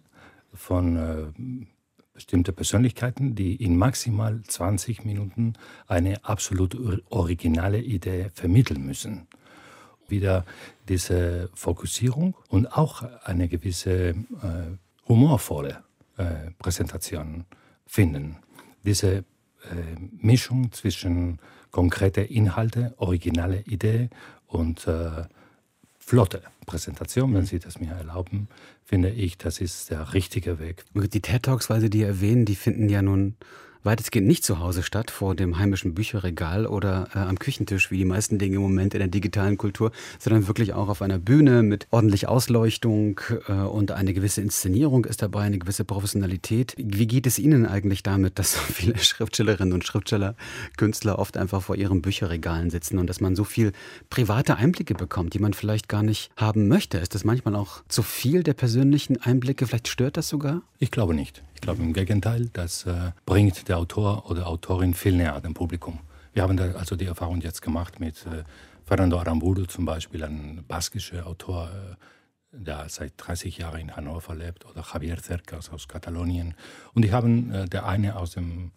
von bestimmten Persönlichkeiten, die in maximal 20 Minuten eine absolut originale Idee vermitteln müssen. Wieder diese Fokussierung und auch eine gewisse humorvolle Präsentation finden. Diese Mischung zwischen konkrete Inhalte, originale Idee und flotte Präsentation, wenn Sie das mir erlauben, finde ich, das ist der richtige Weg. Die TED Talks, weil Sie die erwähnen, die finden ja nun weitestgehend nicht zu Hause statt, vor dem heimischen Bücherregal oder am Küchentisch, wie die meisten Dinge im Moment in der digitalen Kultur, sondern wirklich auch auf einer Bühne mit ordentlich Ausleuchtung und eine gewisse Inszenierung ist dabei, eine gewisse Professionalität. Wie geht es Ihnen eigentlich damit, dass so viele Schriftstellerinnen und Schriftsteller, Künstler oft einfach vor ihren Bücherregalen sitzen und dass man so viel private Einblicke bekommt, die man vielleicht gar nicht haben möchte? Ist das manchmal auch zu viel der persönlichen Einblicke? Vielleicht stört das sogar? Ich glaube nicht. Ich glaube im Gegenteil, das bringt der Autor oder Autorin viel näher an dem Publikum. Wir haben da also die Erfahrung jetzt gemacht mit Fernando Aramburu zum Beispiel, ein baskischer Autor, der seit 30 Jahren in Hannover lebt, oder Javier Cercas aus Katalonien. Und die haben der eine aus dem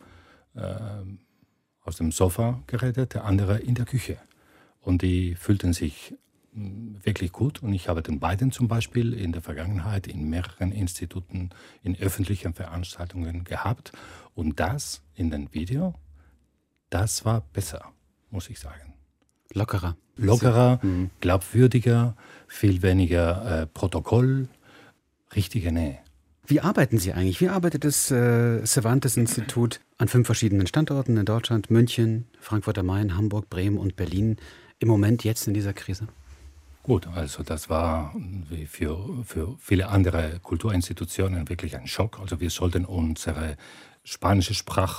Sofa geredet, der andere in der Küche. Und die fühlten sich wirklich gut. Und ich habe den beiden zum Beispiel in der Vergangenheit in mehreren Instituten, in öffentlichen Veranstaltungen gehabt. Und das in dem Video, das war besser, muss ich sagen. Lockerer, glaubwürdiger, viel weniger Protokoll, richtige Nähe. Wie arbeiten Sie eigentlich? Wie arbeitet das Cervantes-Institut an 5 verschiedenen Standorten in Deutschland, München, Frankfurt am Main, Hamburg, Bremen und Berlin im Moment jetzt in dieser Krise? Gut, also das war wie für viele andere Kulturinstitutionen wirklich ein Schock. Also wir sollten unsere spanische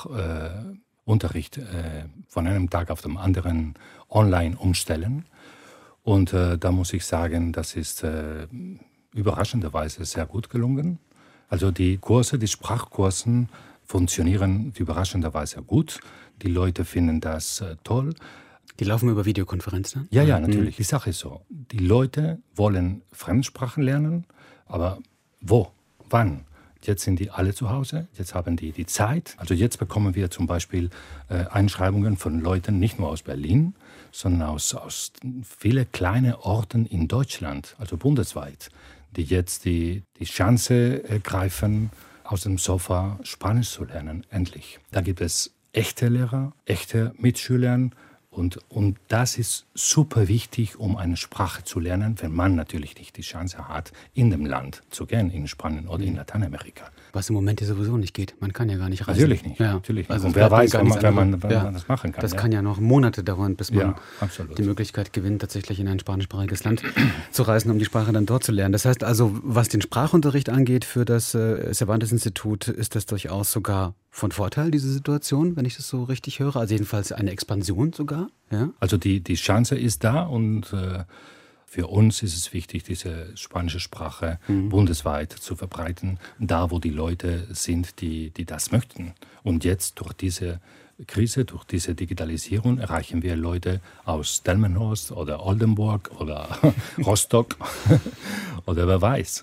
Sprachunterricht von einem Tag auf den anderen online umstellen. Und da muss ich sagen, das ist überraschenderweise sehr gut gelungen. Also die Sprachkursen funktionieren überraschenderweise gut. Die Leute finden das toll. Die laufen über Videokonferenzen? Ja, natürlich. Die Sache ist so, die Leute wollen Fremdsprachen lernen, aber wo? Wann? Jetzt sind die alle zu Hause, jetzt haben die Zeit. Also jetzt bekommen wir zum Beispiel Einschreibungen von Leuten, nicht nur aus Berlin, sondern aus vielen kleinen Orten in Deutschland, also bundesweit, die jetzt die Chance ergreifen, aus dem Sofa Spanisch zu lernen, endlich. Da gibt es echte Lehrer, echte Mitschüler. Und das ist super wichtig, um eine Sprache zu lernen, wenn man natürlich nicht die Chance hat, in dem Land zu gehen, in Spanien oder in Lateinamerika. Was im Moment ja sowieso nicht geht. Man kann ja gar nicht reisen. Natürlich nicht. Ja. Natürlich nicht. Also und wer weiß, wenn man das machen kann. Das kann ja noch Monate dauern, bis man die Möglichkeit gewinnt, tatsächlich in ein spanischsprachiges Land zu reisen, um die Sprache dann dort zu lernen. Das heißt also, was den Sprachunterricht angeht für das Cervantes-Institut, ist das durchaus sogar von Vorteil, diese Situation, wenn ich das so richtig höre? Also jedenfalls eine Expansion sogar? Ja? Also die Chance ist da und für uns ist es wichtig, diese spanische Sprache bundesweit zu verbreiten, da wo die Leute sind, die das möchten. Und jetzt durch diese Krise, durch diese Digitalisierung erreichen wir Leute aus Delmenhorst oder Oldenburg oder Rostock oder wer weiß.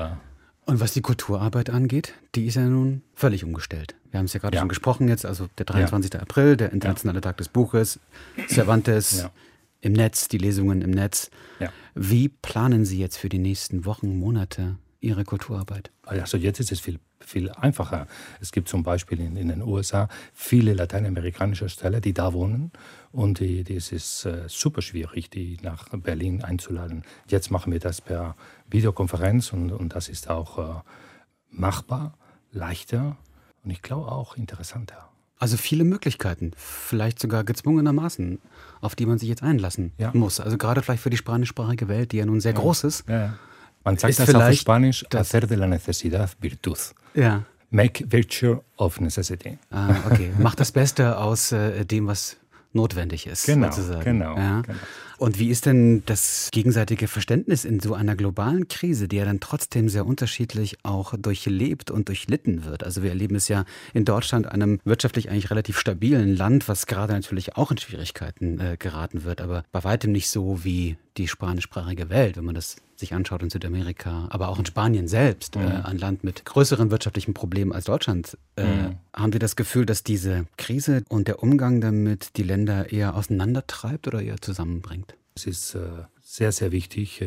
Und was die Kulturarbeit angeht, die ist ja nun völlig umgestellt. Wir haben es ja gerade schon gesprochen jetzt, also der 23. April, der Internationale Tag des Buches, Cervantes im Netz, die Lesungen im Netz. Ja. Wie planen Sie jetzt für die nächsten Wochen, Monate Ihre Kulturarbeit? Also jetzt ist es viel einfacher. Es gibt zum Beispiel in den USA viele lateinamerikanische Städte, die da wohnen. Und es ist super schwierig, die nach Berlin einzuladen. Jetzt machen wir das per Videokonferenz und das ist auch machbar, leichter und ich glaube auch interessanter. Also viele Möglichkeiten, vielleicht sogar gezwungenermaßen, auf die man sich jetzt einlassen muss. Also gerade vielleicht für die spanischsprachige Welt, die ja nun sehr groß ist. Ja. Man sagt das auf Spanisch, hacer de la necesidad virtud. Ja. Make virtue of necessity. Okay, mach das Beste aus dem, was notwendig ist. Sozusagen. Genau. Und wie ist denn das gegenseitige Verständnis in so einer globalen Krise, die ja dann trotzdem sehr unterschiedlich auch durchlebt und durchlitten wird? Also wir erleben es ja in Deutschland, einem wirtschaftlich eigentlich relativ stabilen Land, was gerade natürlich auch in Schwierigkeiten geraten wird, aber bei weitem nicht so wie die spanischsprachige Welt, wenn man das sich anschaut in Südamerika, aber auch in Spanien selbst, ein Land mit größeren wirtschaftlichen Problemen als Deutschland. Haben wir das Gefühl, dass diese Krise und der Umgang damit die Länder eher auseinandertreibt oder eher zusammenbringt? Es ist sehr, sehr wichtig,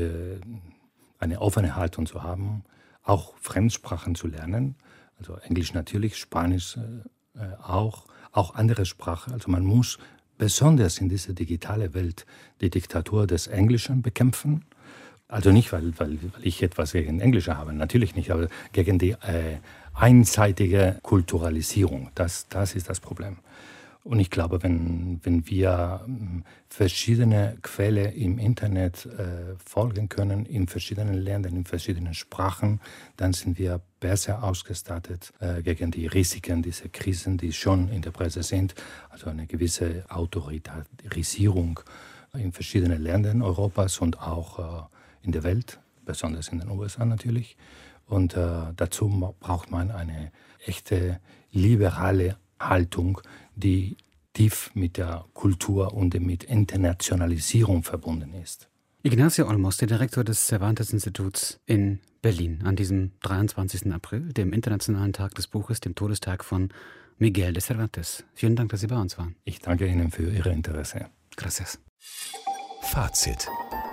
eine offene Haltung zu haben, auch Fremdsprachen zu lernen, also Englisch natürlich, Spanisch auch andere Sprachen. Also man muss besonders in dieser digitalen Welt die Diktatur des Englischen bekämpfen. Also nicht, weil ich etwas gegen Englische habe, natürlich nicht, aber gegen die einseitige Kulturalisierung. Das ist das Problem. Und ich glaube, wenn wir verschiedene Quellen im Internet folgen können, in verschiedenen Ländern, in verschiedenen Sprachen, dann sind wir besser ausgestattet gegen die Risiken dieser Krisen, die schon in der Presse sind. Also eine gewisse Autoritarisierung in verschiedenen Ländern Europas und auch in der Welt, besonders in den USA natürlich. Und dazu braucht man eine echte liberale Haltung, die tief mit der Kultur und mit Internationalisierung verbunden ist. Ignacio Olmos, der Direktor des Cervantes-Instituts in Berlin, an diesem 23. April, dem Internationalen Tag des Buches, dem Todestag von Miguel de Cervantes. Vielen Dank, dass Sie bei uns waren. Ich danke Ihnen für Ihr Interesse. Gracias. Fazit.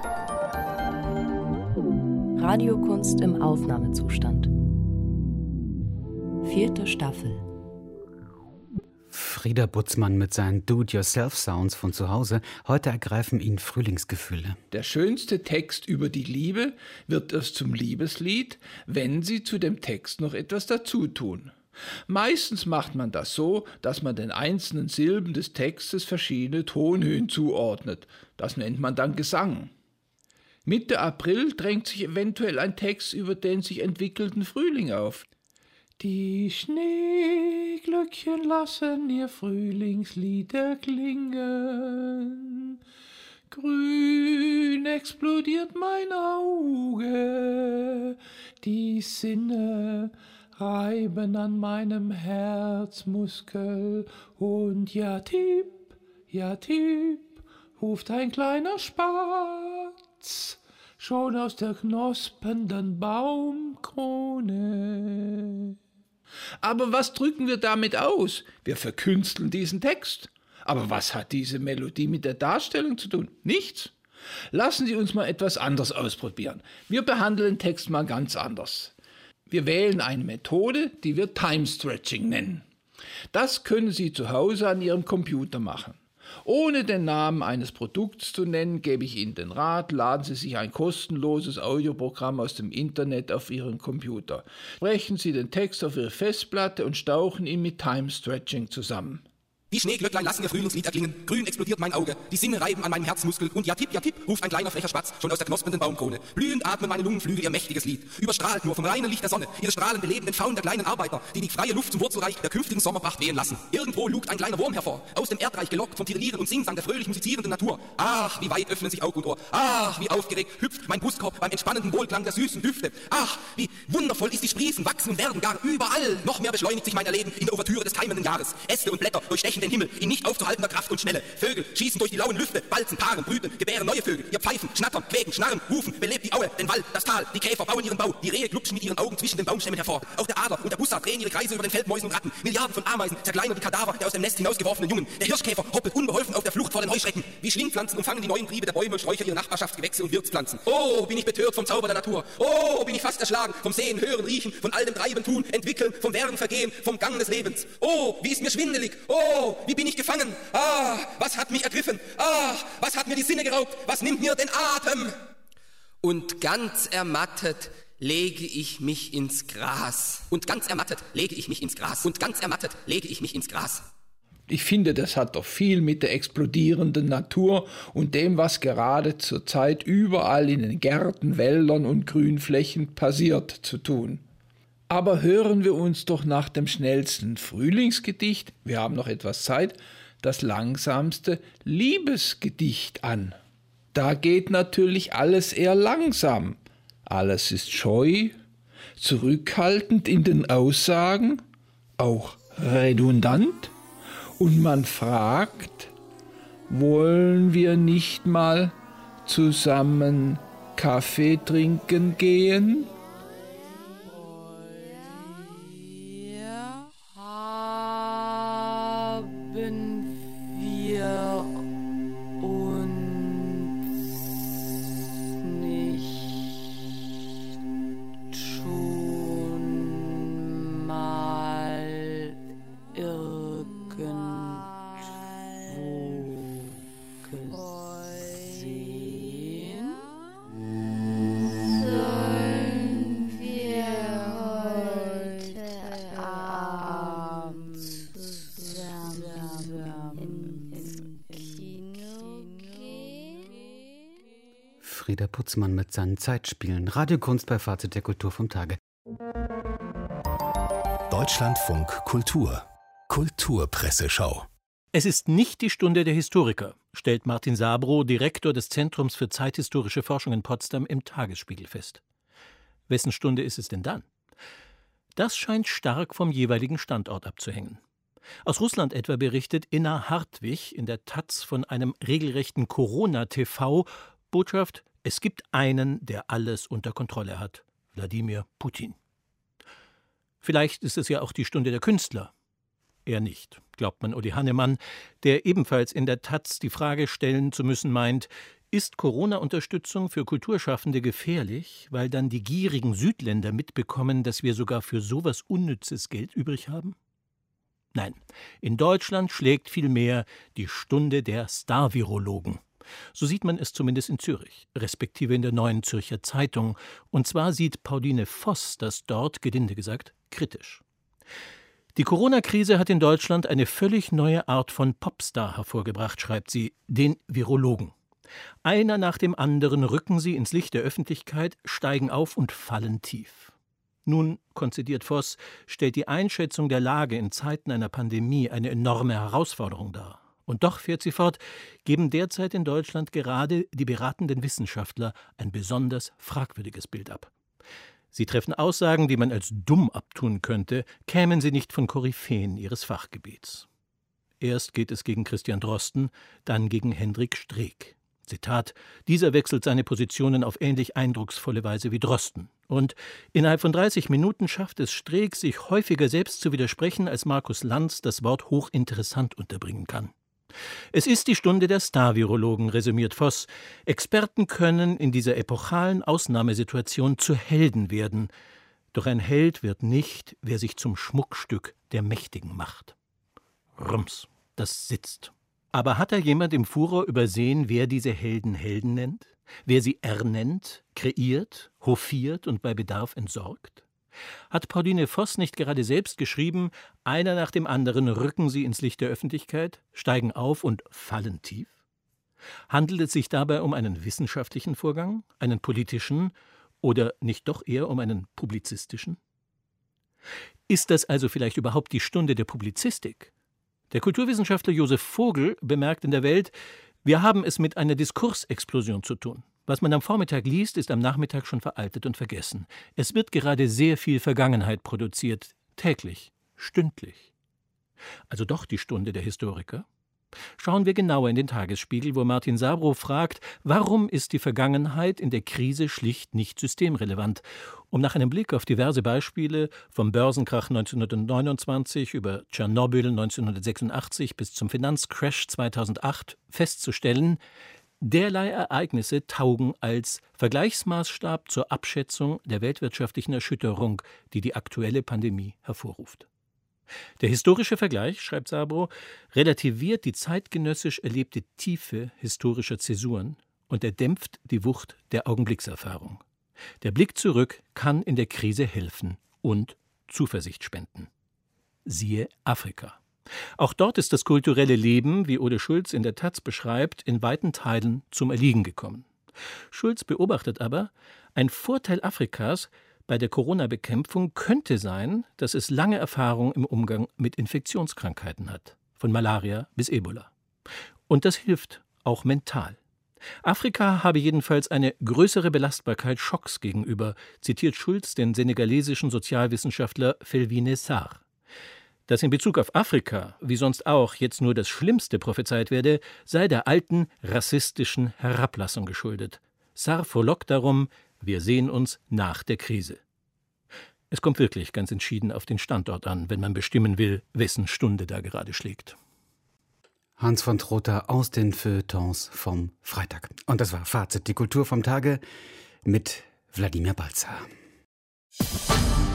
Radiokunst im Aufnahmezustand. 4. Staffel. Frieder Butzmann mit seinen Do-it-yourself-Sounds von zu Hause. Heute ergreifen ihn Frühlingsgefühle. Der schönste Text über die Liebe wird erst zum Liebeslied, wenn Sie zu dem Text noch etwas dazu tun. Meistens macht man das so, dass man den einzelnen Silben des Textes verschiedene Tonhöhen zuordnet. Das nennt man dann Gesang. Mitte April drängt sich eventuell ein Text über den sich entwickelnden Frühling auf. Die Schneeglöckchen lassen ihr Frühlingslied erklingen. Grün explodiert mein Auge, die Sinne reiben an meinem Herzmuskel und ja tipp, ruft ein kleiner Spatz schon aus der knospenden Baumkrone. Aber was drücken wir damit aus? Wir verkünsteln diesen Text. Aber was hat diese Melodie mit der Darstellung zu tun? Nichts. Lassen Sie uns mal etwas anderes ausprobieren. Wir behandeln den Text mal ganz anders. Wir wählen eine Methode, die wir Time Stretching nennen. Das können Sie zu Hause an Ihrem Computer machen. Ohne den Namen eines Produkts zu nennen, gebe ich Ihnen den Rat, laden Sie sich ein kostenloses Audioprogramm aus dem Internet auf Ihren Computer. Sprechen Sie den Text auf Ihre Festplatte und stauchen ihn mit Time Stretching zusammen. Die Schneeglöcklein lassen ihr Frühlingslied erklingen, grün explodiert mein Auge, die Sinne reiben an meinem Herzmuskel und ja tipp, ruft ein kleiner frecher Spatz schon aus der knospenden Baumkrone. Blühend atmen meine Lungenflügel ihr mächtiges Lied, überstrahlt nur vom reinen Licht der Sonne, ihre Strahlen beleben den Faun der kleinen Arbeiter, die die freie Luft zum Wurzelreich der künftigen Sommerpracht wehen lassen. Irgendwo lugt ein kleiner Wurm hervor, aus dem Erdreich gelockt vom Tirilieren und Singsang der fröhlich musizierenden Natur. Ach, wie weit öffnen sich Aug und Ohr, ach, wie aufgeregt hüpft mein Brustkorb beim entspannenden Wohlklang der süßen Düfte. Ach, wie wundervoll ist die Sprießen, wachsen und werden gar überall. Noch mehr beschleunigt sich mein Erleben in der Ouvertüre des keimenden Jahres. Äste und Blätter durchstechen den Himmel in nicht aufzuhaltender Kraft und Schnelle. Vögel schießen durch die lauen Lüfte, balzen, paaren, brüten, gebären neue Vögel. Ihr Pfeifen, Schnattern, Quäken, Schnarren, Rufen, belebt die Aue, den Wald, das Tal. Die Käfer bauen ihren Bau, die Rehe glupschen mit ihren Augen zwischen den Baumstämmen hervor. Auch der Adler und der Bussard drehen ihre Kreise über den Feldmäusen und Ratten. Milliarden von Ameisen zerkleinern die Kadaver der aus dem Nest hinausgeworfenen Jungen. Der Hirschkäfer hoppelt unbeholfen auf der Flucht vor den Heuschrecken. Wie Schlingpflanzen umfangen die neuen Triebe der Bäume und Sträucher ihre Nachbarschaftsgewächse und Wirtspflanzen. Oh, bin ich betört vom Zauber der Natur. Oh, bin ich fast erschlagen vom Sehen, Hören, Riechen, von all dem Treiben, Tun, Entwickeln, vom Werden, Vergehen, vom Gang des Lebens. Oh, wie ist mir schwindelig. Oh, wie bin ich gefangen. Ah, was hat mich ergriffen? Ah, was hat mir die Sinne geraubt? Was nimmt mir den Atem? Und ganz ermattet lege ich mich ins Gras. Und ganz ermattet lege ich mich ins Gras. Und ganz ermattet lege ich mich ins Gras. Ich finde, das hat doch viel mit der explodierenden Natur und dem, was gerade zur Zeit überall in den Gärten, Wäldern und Grünflächen passiert, zu tun. Aber hören wir uns doch nach dem schnellsten Frühlingsgedicht, wir haben noch etwas Zeit, das langsamste Liebesgedicht an. Da geht natürlich alles eher langsam. Alles ist scheu, zurückhaltend in den Aussagen, auch redundant. Und man fragt, wollen wir nicht mal zusammen Kaffee trinken gehen? Frieder Putzmann mit seinen Zeitspielen. Radiokunst bei Fazit der Kultur vom Tage. Deutschlandfunk Kultur. Kulturpresseschau. Es ist nicht die Stunde der Historiker, stellt Martin Sabrow, Direktor des Zentrums für zeithistorische Forschung in Potsdam, im Tagesspiegel fest. Wessen Stunde ist es denn dann? Das scheint stark vom jeweiligen Standort abzuhängen. Aus Russland etwa berichtet Inna Hartwig in der taz von einem regelrechten Corona-TV. Botschaft: Es gibt einen, der alles unter Kontrolle hat. Wladimir Putin. Vielleicht ist es ja auch die Stunde der Künstler. Er nicht, glaubt man Uli Hannemann, der ebenfalls in der taz die Frage stellen zu müssen meint: Ist Corona-Unterstützung für Kulturschaffende gefährlich, weil dann die gierigen Südländer mitbekommen, dass wir sogar für sowas unnützes Geld übrig haben? Nein, in Deutschland schlägt vielmehr die Stunde der Star-Virologen. So sieht man es zumindest in Zürich, respektive in der Neuen Zürcher Zeitung. Und zwar sieht Pauline Voss das dort, gelinde gesagt, kritisch. Die Corona-Krise hat in Deutschland eine völlig neue Art von Popstar hervorgebracht, schreibt sie, den Virologen. Einer nach dem anderen rücken sie ins Licht der Öffentlichkeit, steigen auf und fallen tief. Nun, konzidiert Voss, stellt die Einschätzung der Lage in Zeiten einer Pandemie eine enorme Herausforderung dar. Und doch, fährt sie fort, geben derzeit in Deutschland gerade die beratenden Wissenschaftler ein besonders fragwürdiges Bild ab. Sie treffen Aussagen, die man als dumm abtun könnte, kämen sie nicht von Koryphäen ihres Fachgebiets. Erst geht es gegen Christian Drosten, dann gegen Hendrik Streeck. Zitat: Dieser wechselt seine Positionen auf ähnlich eindrucksvolle Weise wie Drosten. Und innerhalb von 30 Minuten schafft es Streeck, sich häufiger selbst zu widersprechen, als Markus Lanz das Wort hochinteressant unterbringen kann. Es ist die Stunde der Star-Virologen, resümiert Voss. Experten können in dieser epochalen Ausnahmesituation zu Helden werden. Doch ein Held wird nicht, wer sich zum Schmuckstück der Mächtigen macht. Rums, das sitzt. Aber hat da jemand im Furor übersehen, wer diese Helden nennt? Wer sie ernennt, kreiert, hofiert und bei Bedarf entsorgt? Hat Pauline Voss nicht gerade selbst geschrieben, einer nach dem anderen rücken sie ins Licht der Öffentlichkeit, steigen auf und fallen tief? Handelt es sich dabei um einen wissenschaftlichen Vorgang, einen politischen oder nicht doch eher um einen publizistischen? Ist das also vielleicht überhaupt die Stunde der Publizistik? Der Kulturwissenschaftler Josef Vogel bemerkt in der Welt, wir haben es mit einer Diskursexplosion zu tun. Was man am Vormittag liest, ist am Nachmittag schon veraltet und vergessen. Es wird gerade sehr viel Vergangenheit produziert, täglich, stündlich. Also doch die Stunde der Historiker? Schauen wir genauer in den Tagesspiegel, wo Martin Sabrow fragt, warum ist die Vergangenheit in der Krise schlicht nicht systemrelevant? Um nach einem Blick auf diverse Beispiele, vom Börsenkrach 1929 über Tschernobyl 1986 bis zum Finanzcrash 2008, festzustellen, derlei Ereignisse taugen als Vergleichsmaßstab zur Abschätzung der weltwirtschaftlichen Erschütterung, die die aktuelle Pandemie hervorruft. Der historische Vergleich, schreibt Sabrow, relativiert die zeitgenössisch erlebte Tiefe historischer Zäsuren und er dämpft die Wucht der Augenblickserfahrung. Der Blick zurück kann in der Krise helfen und Zuversicht spenden. Siehe Afrika. Auch dort ist das kulturelle Leben, wie Ole Schulz in der taz beschreibt, in weiten Teilen zum Erliegen gekommen. Schulz beobachtet aber, ein Vorteil Afrikas bei der Corona-Bekämpfung könnte sein, dass es lange Erfahrung im Umgang mit Infektionskrankheiten hat, von Malaria bis Ebola. Und das hilft, auch mental. Afrika habe jedenfalls eine größere Belastbarkeit Schocks gegenüber, zitiert Schulz den senegalesischen Sozialwissenschaftler Felwine Sarr. Dass in Bezug auf Afrika, wie sonst auch, jetzt nur das Schlimmste prophezeit werde, sei der alten rassistischen Herablassung geschuldet. Sarr frohlockt darum, wir sehen uns nach der Krise. Es kommt wirklich ganz entschieden auf den Standort an, wenn man bestimmen will, wessen Stunde da gerade schlägt. Hans von Trotha aus den Feuilletons vom Freitag. Und das war Fazit, die Kultur vom Tage mit Wladimir Balzer.